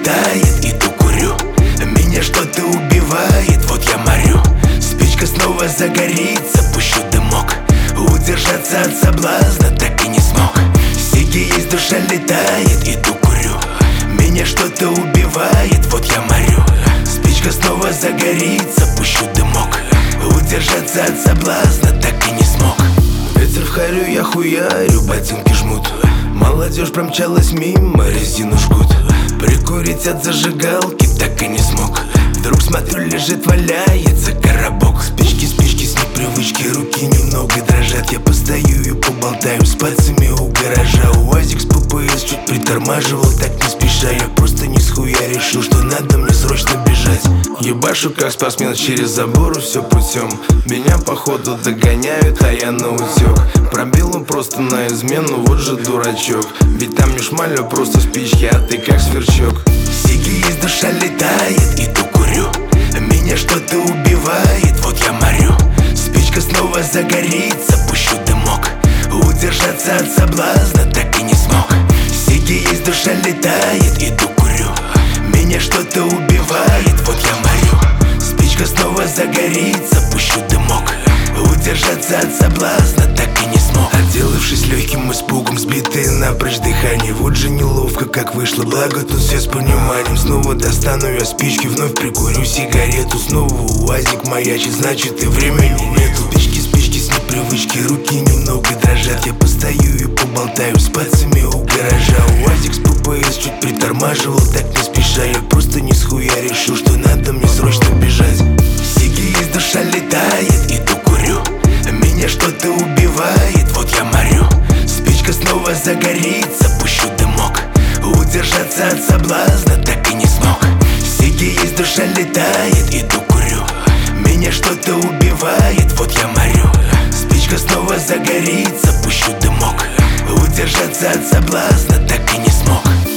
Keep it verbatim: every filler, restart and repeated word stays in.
летает, иду курю. Меня что-то убивает, вот я морю. Спичка снова загорится, пущу дымок. Удержаться от соблазна так и не смог. Сиги есть, душа летает, иду курю. Меня что-то убивает, вот я морю. Спичка снова загорится, пущу дымок. Удержаться от соблазна так и не смог. Ветер в харю, я хуярю, ботинки жмут. Молодежь промчалась мимо, резину жгут. Прикурить от зажигалки так и не смог. Вдруг смотрю, лежит, валяется коробок. Спички, спички с непривычки, руки немного дрожат. Я постою и поболтаю с пальцами у гаража. УАЗик с ППС чуть притормаживал, так не спеша. Я просто не с хуя решил, что надо мне срочно бежать. Ебашу как спортсмен через забор, все путем. Меня походу догоняют, а я на утек. Пробил он просто на измену, вот же дурачок. Ведь там не шмалю, просто спички, а ты как сверчок. Сиги есть, душа летает, иду курю. Меня что-то убивает, вот я морю. Спичка снова загорится, пущу дымок. Удержаться от соблазна так и не смог. Сиги есть, душа летает, иду курю. Меня что-то убивает, вот я морю. Спичка снова загорится, пущу дымок. Удержаться от соблазна так и не смог. Отделавшись легким испугом, сбитые напрочь дыхание. Вот же неловко как вышло, благо тут все с пониманием. Снова достану я спички, вновь прикурю сигарету. Снова УАЗик маячит, значит и времени нету. Спички, спички с непривычки, руки немного дрожат. Я постою и поболтаю с пальцами у гаража. УАЗик с ППС чуть притормаживал, так не спеша. Я просто не с хуя решил, что надо мне срочно бежать. Сиги есть, душа летает, иду курю. Меня что-то убивает, вот я морю. Спичка снова загорится, пущу дымок. Удержаться от соблазна так и не смог. Сиги есть, душа летает, иду курю. Меня что-то убивает, вот я морю. Спичка снова загорится, пущу дымок. Удержаться от соблазна так и не смог.